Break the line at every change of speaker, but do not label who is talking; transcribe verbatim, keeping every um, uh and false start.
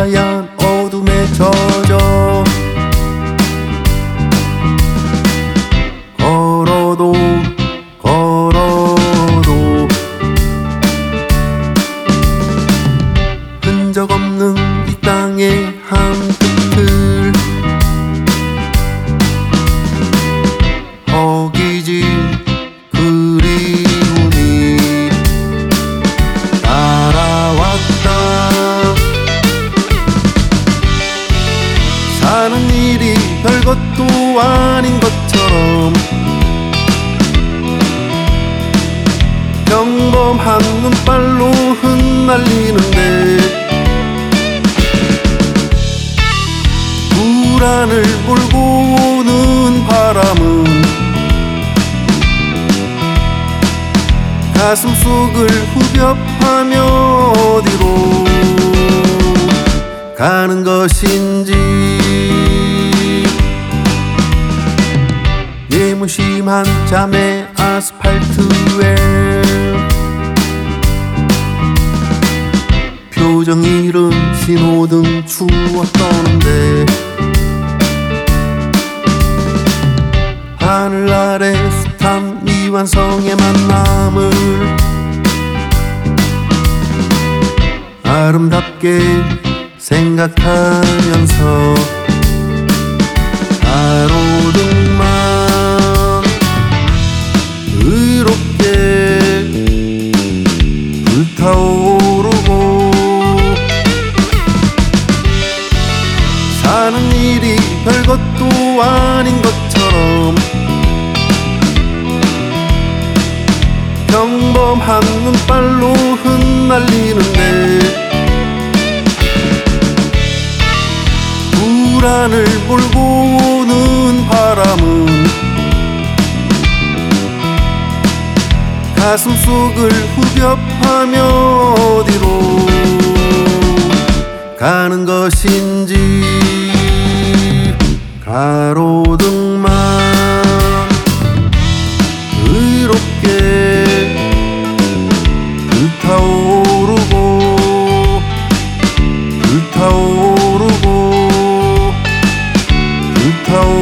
하얀 어둠에 젖어 걸어도 걸어도 흔적 없는 이 땅의 한끝을 허기진 그리움이 따라왔다. 사는 일이 별것도 아닌 것처럼 평범한 눈발로 흩날리는데 불안을 몰고 오는 바람은 가슴 속을 후벼파며 어디로 가는 것인지 예무심한 잠의 아스팔트에 표정 잃은 신호등 추웠던데 하늘 아래 숱한 미완성의 만남을 아름답게 생각하면서 가로등만 의롭게 불타오르고 사는 일이 별것도 아닌 것처럼 평범한 눈발로 흩날리는데 불안을 몰고 오는 바람은 가슴 속을 후벼파며 어디로 가는 것인지 가로등만 의롭게 불타오르고 불타오르고 불타오르고